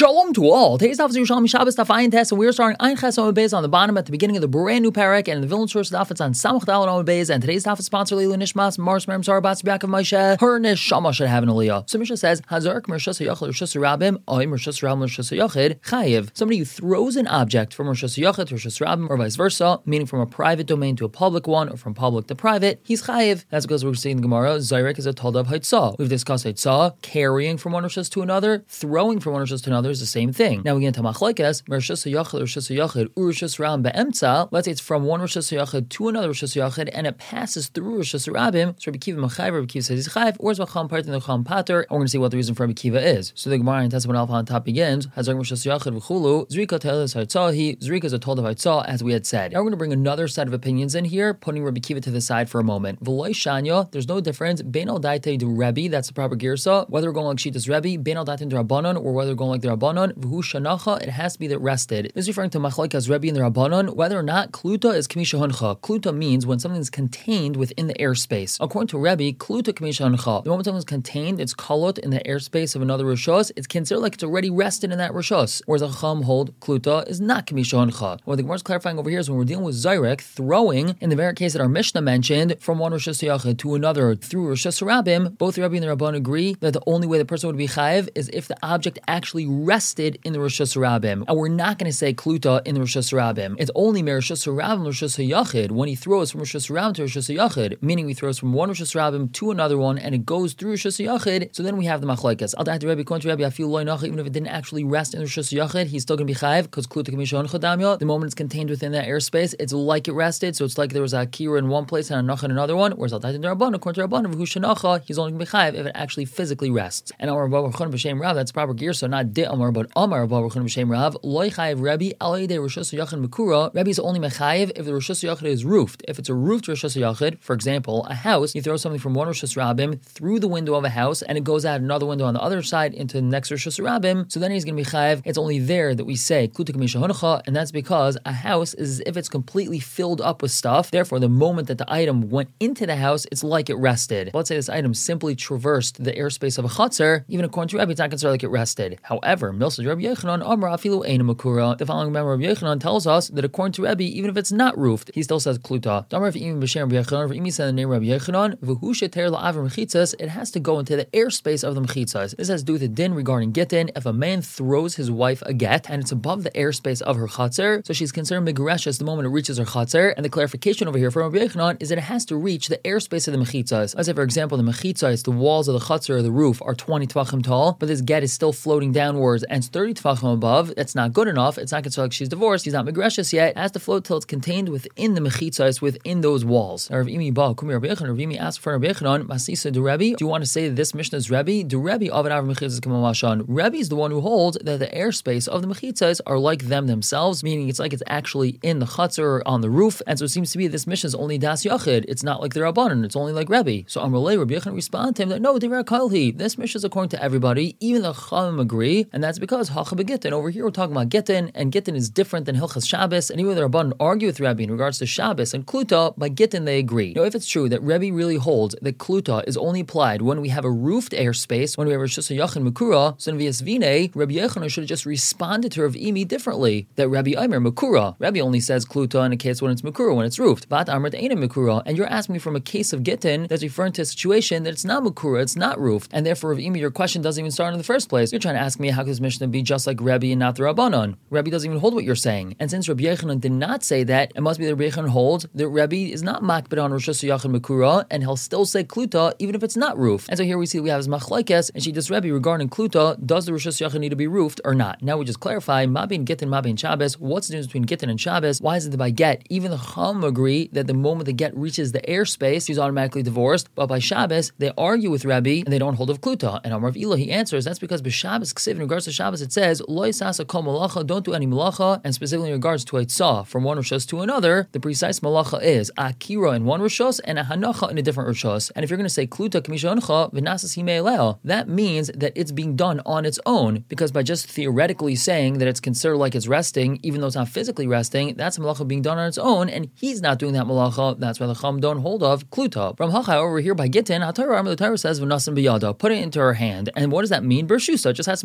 Shalom to all. Today's daf is Yerushalmi Shabbos daf Ayin Tes, and we're starting Ayin Ches Amud Beis on the bottom at the beginning of the brand new parak, and the Vilna source daf it's on Samach Daled Amud Beis. And today's daf is sponsored Leilu Nishmas Mars Merim Zara Bats Biakov Moshe. Her neshama should have an aliyah. So Mishnah says Hazark Mershas Hayachid Rishus Rabim Oy Mershas Rabim Rishus Hayachid Chayiv. Somebody who throws an object from Rishus Hayachid to Rishus Rabim or vice versa, meaning from a private domain to a public one or from public to private, he's Chayiv. That's because we're seeing the Gemara. Zayrek is a Taldav Haitzah. We've discussed Haitzah, carrying from one Rishus to another, throwing from one Rishus to another is the same thing. Now we get into Machlekes, Rishus Hayachid, Rishus Hayachid, Rishus Rabim Be'emtza. Let's say it's from one Rishus Hayachid to another Rishus Hayachid, and it passes through Rishus Rabim. So Rabbi Kiva Machayev, Rabbi Kiva says he's Chayev, or is Macham Part in the Cham Pater. And we're going to see what the reason for Rabbi Kiva is. So the Gemara in Tesman Alpha on top begins, Hazar Rishus Hayachid v'chulu, Zrika Teles Haitzahi, Zrika is a told of Haitzah, as we had said. Now we're going to bring another set of opinions in here, putting Rabbi Kiva to the side for a moment. V'loy Shanya, there's no difference. Bein al Daite du Rebbe, that's the proper girsa. Whether we're going like Shitas Rebbe, Bein al Daite du Rabbanon, or whether we're going like the Rabbanon, V'hu Shanacha, it has to be that rested. This is referring to Machlekes Rebbe and the Rabbanon, whether or not Kluta is Kamisha Huncha. Kluta means when something is contained within the airspace. According to Rebbe, Kluta Kamisha Huncha. The moment something is contained, it's kolot in the airspace of another Rishos, it's considered like it's already rested in that Rishos. Whereas a Chacham hold Kluta is not Kamisha Huncha. What the Gemara is clarifying over here is when we're dealing with Zayrek, throwing, in the very case that our Mishnah mentioned, from one Rishos Hayachid to another through Rishos Rabim, both the Rebbe and the Rabban agree that the only way the person would be chayiv is if the object actually rested in the Rishos Rabim. And we're not going to say Kluta in the Rishos Rabim. It's only Mer Rishos Rabim Rishos Hayachid when he throws from Rishos Rabim to Rishos Hayachid, meaning he throws from one Rishos Rabim to another one and it goes through Rishos Hayachid. So then we have the Machlekes. Al Da'at Rebbe, according to Rebbe, I feel loy nacha, even if it didn't actually rest in the Rishos Hayachid, he's still going to be chayiv because Kluta Kamisha Huncha Damya. The moment it's contained within that airspace, it's like it rested. So it's like there was a Akira in one place and a Nacha in another one. Whereas Al Da'at Rabban, according to Rabban, V'hu Shanacha, he's only going to be chayiv if it actually physically rests. And Amar Rabba Rechon B'Shem Rav, that's proper gear, so not Di Amar, but Amar Rabba Rechon B'Shem Rav, loy chayiv Rebbe, alay de Rishos Hayachid Mekura. Rebbe is only mechayiv if the Rishos Hayachid is roofed. If it's a roofed Rishos Hayachid, for example, a house, you throw something from one Rishos Rabim through the window of a house, and it goes out another window on the other side into the next Rishos Rabim, so then he's going to be chayiv. It's only there that we say Kluta Kamisha Huncha, and that's because a house is as if it's completely filled up with stuff. Therefore, the moment that the item went into the house, it's like it rested. Let's say this item simply traversed the airspace of a chatzar, even according to Rebbe, it's not considered like it rested. However, Milsa Rabbi Yechanan, Amar Afilu Ein Makura. The following member of Yechanan tells us that according to Rebbe, even if it's not roofed, he still says Kluta. Damar V'im B'Shem Rabbi Yechanan, V'im said the name Rabbi Yechanan, V'hu sheter la'aver mechitzas, it has to go into the airspace of the mechitzas. This has to do with the din regarding gittin. If a man throws his wife a get and it's above the airspace of her chatzar, so she's considered megareshes the moment it reaches her chatzar. And the clarification over here from Rabbi Yechanan is that it has to reach the airspace of the mechitzas. Let's say, for example, the mechitzas, the walls of the chatzar or the roof are 20 tvachim tall, but this get is still floating downwards and it's 30 tvachim above. That's not good enough. It's not considered like she's divorced. He's not megareshes yet. It has to float till it's contained within the mechitzas, within those walls. Now, Rav Imi Ba, Kumi Rabbi Yechanan, Rav Imi asked for Rabbi Yechanan, Masisa du Rebbe, do you want to say that this Mishnah is Rebbe? Du Rebbe Avad Avar Mechitzas Kamamashan. Rebbe is the one who holds that the airspace of the mechitzas are like them themselves, meaning it's like it's actually in the chatzar or on the roof. And so it seems to be this Mishnah is only Das Yachid. It's not like the Rabbanan. It's only like Rebbe. So Amrulay, Rabbi Yechanan respond to him that no, Divrei Kailhi. This Mishnah is according to everybody. Even the Chachamim agree, and that's because Hacha Begittin. Over here we're talking about Gittin, and Gittin is different than Hilchas Shabbos. And even the Rabbanan argue with Rebbe in regards to Shabbos and Kluta, by Gittin they agree. Now, if it's true that Rebbe really holds that Kluta is only applied when we have a roofed airspace, when we have Rishos Hayachid Mekura, so in V'yasvine, Rabbi Yechanan should have just responded to Rav Imi differently. That Rabbi Aimer Mekura. Rebbe only says Kluta in a case when it's Mekura, when it's roofed. Bat Amrit Eina Mekura, and you're asking me from a case of Gittin that's referring to a situation that it's not Mekura, it's not roofed, and therefore Rav Imi, your question doesn't even start in the first place. You're trying to ask me how could this Mishnah be just like Rebbe and not the Rabbanon? Rebbe doesn't even hold what you're saying, and since Rabbi Yechanan did not say that, it must be that Rabbi Yechanan holds that Rebbe is not makbid on Rishos Hayachid Mekura, and he'll still say Kluta even if it's not roofed. And so here we see we have his machlekes, and she does Rebbe regarding Kluta. Does the Rishos Hayachid need to be roofed or not? Now we just clarify Mabin Gittin, Mabin Shabbos. What's the difference between Gittin and Shabbos? Why is it that by get, even the Chum agree that the moment the get reaches the airspace, he's automatically divorced, but by Shabbos they argue with Rebbe and they don't hold of Kluta. And Amar Ilah, he answers that's because by Shabbos Ksiv, in regards to Shabbos, it says Lo Yisasa Kol Malacha, don't do any malacha, and specifically in regards to Eitzah from one Rishos to another, the precise malacha is Akira in one Rishos and a Hanacha in a different Rishos. And if you're going to say Kluta Kamisha Huncha V'nasas Himeilel, that means that it's being done on its own, because by just theoretically saying that it's considered like it's resting, even though it's not physically resting, that's a malacha being done on its own, and he's not doing that malacha. That's why the Chum don't hold of Kluta. From Hachai over here by Gittin, the Torah says V'nasim B'yada, put it into her hand. And what does that mean? Bershusa, it just has to be in her Rishos.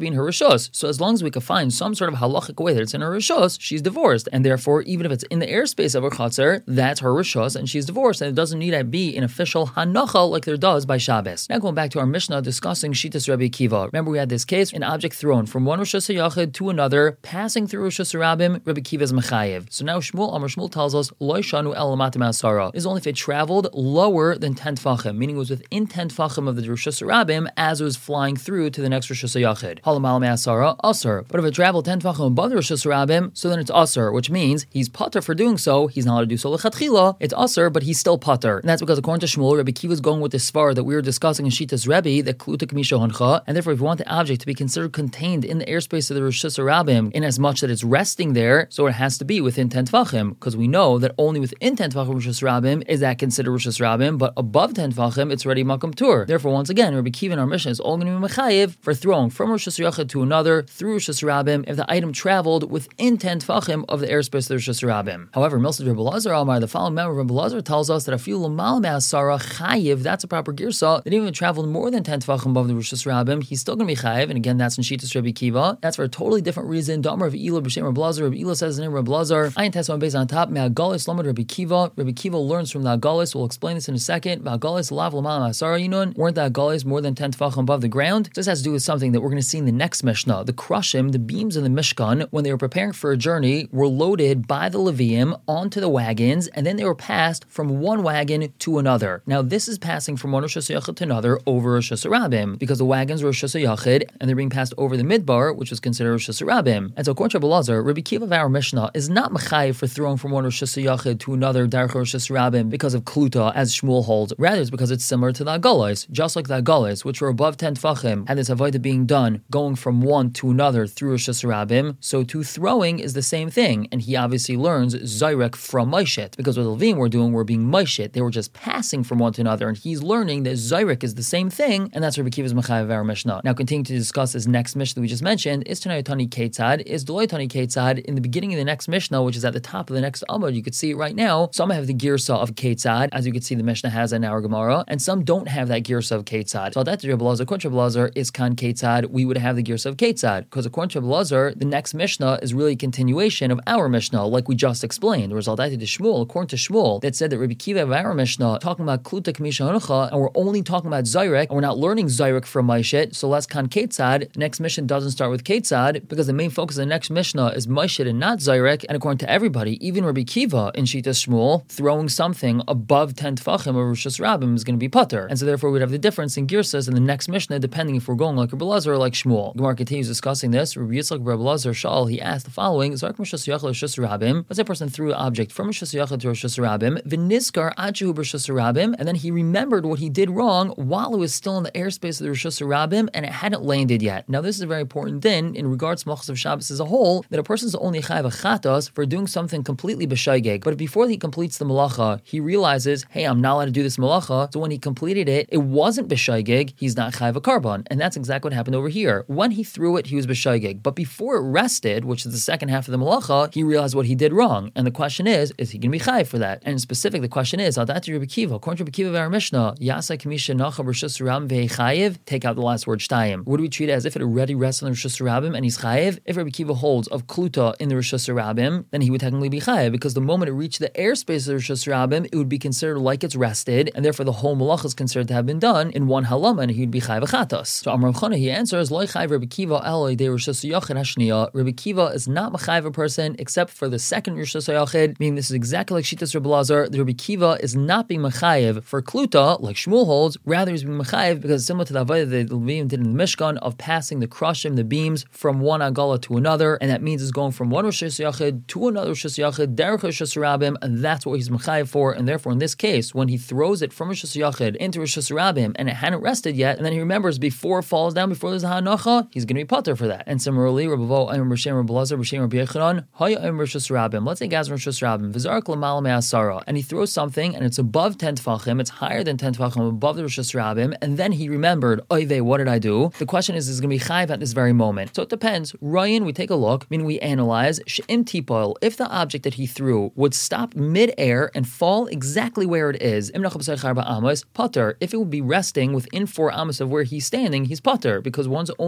rishos. So as long as we can find some sort of halachic way that it's in her rishos, she's divorced, and therefore even if it's in the airspace of her chatzar, that's her rishos, and she's divorced, and it doesn't need to be an official hanacha like there does by Shabbos. Now going back to our Mishnah discussing Shitas Rabbi Akiva. Remember we had this case, an object thrown from one Rosh Hashanah to another, passing through Rosh Hashanah, Rabbi Akiva is mechayev. So now Shmuel tells us Lo Shanu El Matam Asara. This is only if it traveled lower than 10 tfachim, meaning it was within 10 tfachim of the Rosh Hashanah as it was flying through to the next Rosh Hashanah. Halamal Me'asara Asar. But if it traveled 10 tfachim above the Rosh Hashanah, so then it's Asar, which means he's pater for doing so. He's not allowed to do so lechatchila. It's Asar, but he's still pater, and that's because according to Shmuel, Rabbi Akiva is going with the svar that we were discussing in Shitas Rebbe, the kluta k'misha honcha, and therefore if you want the object to be considered contained in the airspace of the Rosh Hashanah in as much that it's resting there, so it has to be within 10 tfachim, because we know that only within 10 tfachim Rosh Hashanah is that considered Rosh Hashanah, but above 10 tfachim it's already makam tur. Therefore, once again, Rabbi Akiva in our mission is all going to be mechayev for throwing from Rosh Hashanah to another through Rosh Hashanah if the item traveled within 10 tfachim of the airspace of the Rosh Hashanah. However, Milsa Rabbi Lazar Amar, the following member of Rabbi Lazar tells us that a few lamal me'asara chayiv, that's a proper girsa, that even if it traveled more than 10 tfachim above the Rosh Hashanah, he's still going to be chayiv, and again, that's in Shitas Rabbi Akiva. That's for a totally different reason. Damar of Ela b'shem Rabbi Lazar. Rabbi Ela says the name Rabbi Lazar. Ayin tesman based on top. Me'agalis lamad Rabbi Akiva. Rabbi Akiva learns from the Agalis. We'll explain this in a second. Me'agalis lav lamal me'asara yinun. Weren't the Agalis more than 10 tfachim above the ground? This has to do with something that we're going to see in the next Mishnah. The Krushim, the beams in the Mishkan, when they were preparing for a journey, were loaded by the Leviim onto the wagons, and then they were passed from one wagon to another. Now, this is passing from one Rosh Hashanah to another over Rosh Hashanah, because the wagons were Rosh Hashanah, and they're being passed over the Midbar, which was considered Rosh Hashanah. And so, according to Rabbi Lazar, Rabbi Akiva of our Mishnah is not mechayev for throwing from one Rosh Hashanah to another Derech Rosh Hashanah because of Kluta, as Shmuel holds. Rather, it's because it's similar to the Agalos, just like the Agalos, which were above 10 tfachim, had this avodah being done, going from one to another through Rosh Hashanah. So, too, throwing is the same thing, and he obviously learns Zayrek from Maishet, because what the Levim were doing were being Maishet. They were just passing from one to another, and he's learning that Zayrek is the same thing, and that's Rabbi Akiva's mechayev of our Mishnah. Now, continuing to discuss this next Mishnah we just mentioned, is Tanayotani Ketzad, is Deloitani Ketzad. In the beginning of the next Mishnah, which is at the top of the next Amud, you could see it right now. Some have the girsa of Ketzad, as you can see the Mishnah has in our Gemara, and some don't have that girsa of Ketzad. So that to Rabbi Lazar, according to Rabbi Lazar, is Kan Ketzad. We would have the girsa of Ketzad, because according to Rabbi Lazar, the next Mishnah is really a continuation of our Mishnah, like we just explained. The result to Shmuel, according to Shmuel, that said that Rabbi Akiva of our Mishnah talking about Kluta K'misha Hanucha, and we're only talking about Zayrek, and we're not learning Zayrek from Maishet, so let's Kan Ketzad. The next Mishnah doesn't start with Ketzad, because the main focus of the next Mishnah is Maishet and not Zayrek, and according to everybody, even Rabbi Akiva in Shitas Shmuel, throwing something above 10 tfachim of Rosh Hashanah is going to be pater, and so therefore we'd have the difference in girsas in the next Mishnah, depending if we're going like Rabbi Lazar or like Shmuel. Gemara continues discussing this. Rabbi Yitzchak Rabbi Lazar Shal, he asked the following: Zark Rosh Hashanah, let's say a person threw an object from Rosh Hashanah to Rosh Hashanah, v'nizkar achu Rosh Hashanah, and then he remembered what he did wrong while it was still in the airspace of the Rosh Hashanah and it hadn't landed yet. Now this is a very important thing in regards to Malchus of Shabbos as a whole, that a person is only chayav a chatos for doing something completely b'shaygeg. But before he completes the malacha, he realizes, hey, I'm not allowed to do this malacha. So when he completed it, it wasn't b'shaygeg. He's not chayav a carbon, and that's exactly what happened over here. When he threw it, he was b'shaygeg. But before it rested, which is the second half of the malacha, he realized what he did wrong. And the question is he going to be chayav for that? And in specific, the question is, Adati Rabbi Akiva, according to Rabbi Akiva of our Mishnah, Yasa Kamisha Nacha Rosh Hashanah ve'chayev, take out the last word shtayim. Would we treat it as if it already rests on the Rosh Hashanah and he's chayev? If Rabbi Akiva holds of kluta in the Rosh Hashanah, then he would technically be chayev, because the moment it reached the airspace of the Rosh Hashanah, it would be considered like it's rested, and therefore the whole malacha is considered to have been done in one halama, and he'd be chayev achatos. So Amar Rav Chana, he answers, Lo chayev Rabbi Akiva eloi de Rosh Hashanah hashniya. Rabbi Akiva is not chayev a person except for the second Rosh Hashanah, meaning this is exactly like Shitas Rabbi Lazar. The Rabbi Akiva is not being mechayev for kluta like Shmuel holds, rather he's being mechayev because it's similar to the avodah that the Leviim did in the Mishkan of passing the krushim, the beams, from one agala to another, and that means it's going from one Rosh Hashanah to another Rosh Hashanah, derech Rosh Hashanah, and that's what he's mechayev for. And therefore, in this case, when he throws it from Rosh Hashanah into Rosh Hashanah and it hadn't rested yet, and then he remembers before it falls down, before there's a hanacha, he's going to be pater for that. And similarly, Rabbi Vo, Ayim Rashem, Rabbi Lazar, Rashem, Rabbi Yechanan, Haya Ayim Rosh Hashanah. Let's say Gaz Rosh Hashanah, V'zark Lamal Me'asara, and he throws something and it's above 10 tfachim, it's higher than 10 tfachim above the Rosh Hashanah, and then he remembered, Oy what did I do? The question is going to be chayiv at this very moment. So it depends. Ryan, we take a look, meaning we analyze, She'im tipol, if the object that he threw would stop mid-air and fall exactly where it is, pater. If it would be resting within 4 amos of where he's standing, he's pater, because one's only chayiv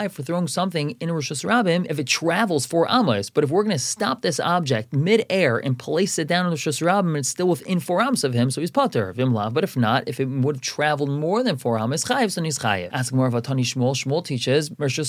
chayiv for throwing something in Rosh Hashanah if it travels 4 amos. But if we're going to stop this object mid-air and place it down in Rosh Hashanah and it's still within 4 amos of him, so he's pater. But if not, if it would have traveled more than 4 amos, chayiv, so he's chayiv. Ask more of Atani Shmuel. Shmuel teaches Rosh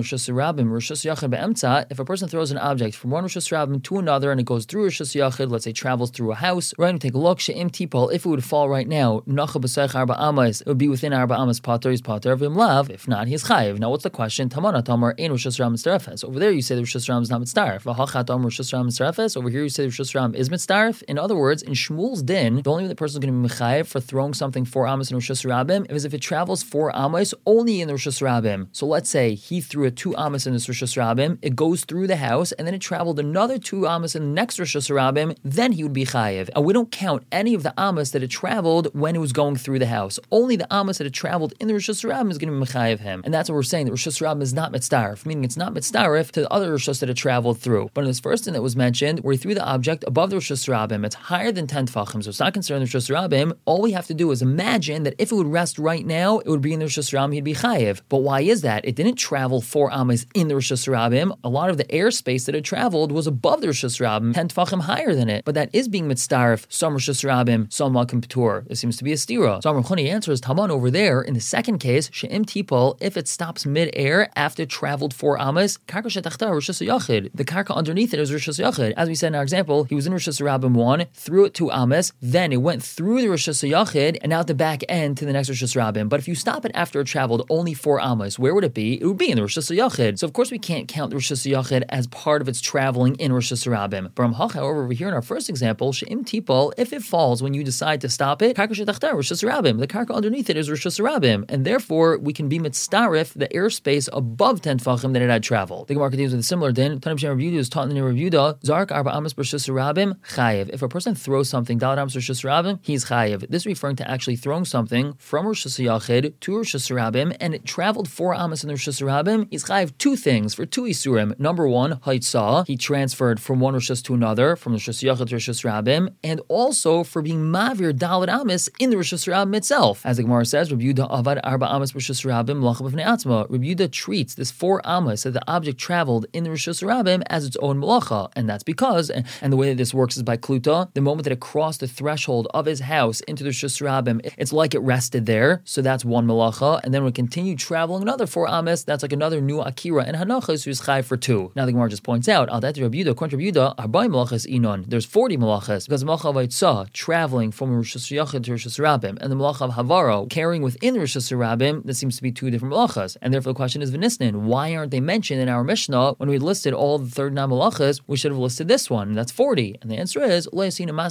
Hashanah be'emtza. If a person throws an object from one Rosh Hashanah to another and it goes through Rosh Hashanah, let's say travels through a house, right? And take a look. She'im tipol. If it would fall right now, nacha b'seich arba amos, it would be within arba amos pater. He's pater. V'imlav. If not, he's chayiv. Now, what's the question? Tamana tamar ein Rosh Hashanah mitzarefes. Over there, you say the Rosh Hashanah is not mitzaref. V'hachat amar Rosh Hashanah mitzarefes. Over here, you say the Rosh Hashanah is mitzaref. In other words, in Shmuel's din, the only way the person is going to be mechayiv for throwing something 4 amos in Rosh Hashanah is if it travels 4 amos only in the Rosh Hashanah. So let's say he threw a 2 amos in this Rosh Hashanah, it goes through the house, and then it traveled another 2 amos in the next Rosh Hashanah, then he would be chayiv. And we don't count any of the amos that it traveled when it was going through the house. Only the amos that it traveled in the Rosh Hashanah is going to be mechayiv him. And that's what we're saying, that Rosh Hashanah is not mitzdarif, meaning it's not mitzdarif to the other Rosh that it traveled through. But in this first thing that was mentioned, where he threw the object above the Rosh Hashanah, it's higher than 10 tfachim, so it's not considered the Rosh Hashanah. All we have to do is imagine that if it would rest right now, it would be in the Rosh Hashanah, he'd be chayiv. But why is that? It didn't travel 4 amos in the Rosh Hashanah. A lot of the airspace that it traveled was above the Rosh Hashanah, 10 tfachim higher than it. But that is being mitzdarif, some Rosh Hashanah, some malkim patur. It seems to be a stira. So Amar Choni answers, Taman over there, in the second case, she'im tipol, if it stops mid-air after it traveled 4 amos, karka shetachta Rosh Hashanah. The karka underneath it is Rosh Hashanah. As we said in our example, he was in Rosh Hashanah 1, threw it 2 amos, then it went through the Rosh Hashanah, and out the back end to the next Rosh Hashanah. But if you stop it after it traveled only 4 amos, where would it be? It would be in the Rosh Hashanah. So of course we can't count the Rosh Hashanah as part of its traveling in Rosh Hashanah. But however, over here in our first example, she'im tipol, if it falls when you decide to stop it, karka shetachta Rosh Hashanah. The karka underneath it is Rosh Hashanah, and therefore we can be mitzdarif the airspace above 10 tfachim that it had traveled. The Gemara continues with a similar din. Tanim Shem Rav Yehuda is taught in the Rav Yehuda, Zark arba amos Rosh Hashanah chayiv. If a person throws something daled amos Rosh Hashanah, he's chayiv. This is referring to actually throwing something from Rosh Hashanah to Rosh Hashanah, and it traveled 4 amos in the Rosh Hashanah. He's chayiv 2 things for 2 isurim. Number 1, haitzah, he transferred from one Rosh to another, from Rosh Hashanah to Rosh Hashanah, and also for being mavir daled amos in the Rosh Hashanah itself. As the Gemara says, Rabbi Yehuda avad arba amos Rosh Hashanah malacha b'fnei atzma. Rabbi Yehuda treats this 4 amos that the object traveled in the Rosh Hashanah as its own malacha, and that's because, and the way that this works is by kluta, the moment that it crossed the threshold of his house into the Rosh Hashanah, it's like it rested there, so that's one malacha, and then when it continued traveling another 4 amos, that's like another new akira, and hanachas who's chai for 2. Now the Gemara just points out, al dat Rabbi Yehuda, according to Rabbi Yehuda, arbai malachas inon, there's 40 malachas, because the malacha of haitzah, traveling from Rosh Hashanah to Rosh Hashanah, and the malacha of havaro, carrying within Rosh Hashanah, that seems to be 2 different malachas, and therefore the question is v'nisnin, why aren't they mentioned in our Mishnah when we listed all the 39 malachas? We should have listed this one, and that's 40. And the answer is, we're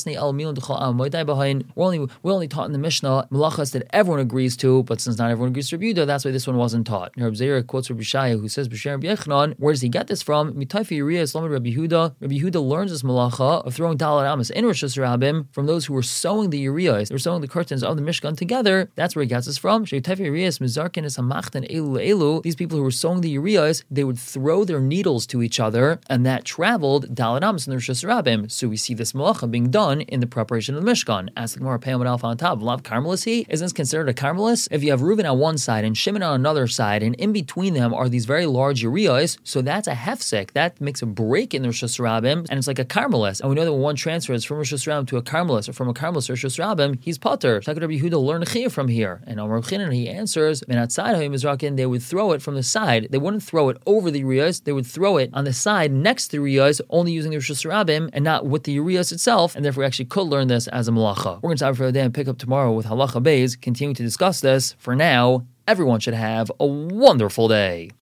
only taught in the Mishnah malachas that everyone agrees to, but since not everyone agrees to Rabbi Yehuda, that's why this one wasn't taught. Rabbi Zera quotes Rabbi Shaya, who says, where does he get this from? Mitayfi Yiriyah Islam Rabbi Yehuda. Rabbi Yehuda learns this malacha of throwing daled amos in Rosh Hashanah from those who were sewing the Yiriyahs, they were sewing the curtains of the Mishkan together. That's where he gets this from. These people who were sewing the Yiriyahs, they would throw their needles to each other, and that traveled daled amos in the Rosh Hashanah. So we see this malacha being done in the preparation of the Mishkan. As the Gemara Peyam Alpha on top, Lav Carmelis he? Isn't this considered a Carmelis? If you have Reuven on one side and Shimon on another side, and in between them are these very large Yiriyahs, so that's a hefsek. That makes a break in the Rosh Hashanah, and it's like a Carmelis. And we know that when one transfers from Rosh Hashanah to a Carmelis, or from a Carmelis to Rosh Hashanah, he's potter. So how could Rabbi Yehuda learn a chiyuv from here? And Amar Chinan, he answers, and outside Mizrakin, they would throw it from the side. They wouldn't throw it over the Yiriyahs, they would throw it on the side next to the Yiriyahs, only using the Rosh Hashanah and not with the Yiriyahs itself, and therefore we actually could learn this as a malacha. We're going to stop for the day and pick up tomorrow with Halacha Beis, continuing to discuss this. For now, everyone should have a wonderful day.